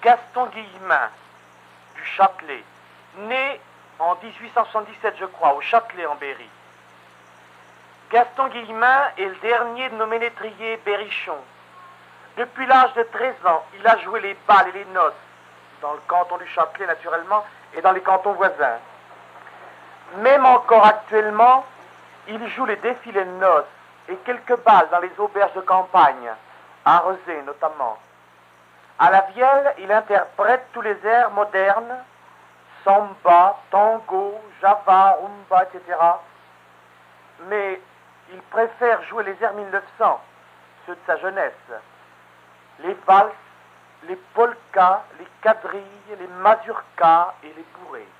Gaston Guillemin, du Châtelet, né en 1877, je crois, au Châtelet en Berry. Gaston Guillemin est le dernier de nos ménétriers berrichons. Depuis l'âge de 13 ans, il a joué les bals et les noces, dans le canton du Châtelet naturellement, et dans les cantons voisins. Même encore actuellement, il joue les défilés de noces et quelques bals dans les auberges de campagne, à Rezé notamment. À la vielle, il interprète tous les airs modernes, samba, tango, java, rumba, etc. Mais il préfère jouer les airs 1900, ceux de sa jeunesse. Les valses, les polkas, les quadrilles, les mazurkas et les bourrées.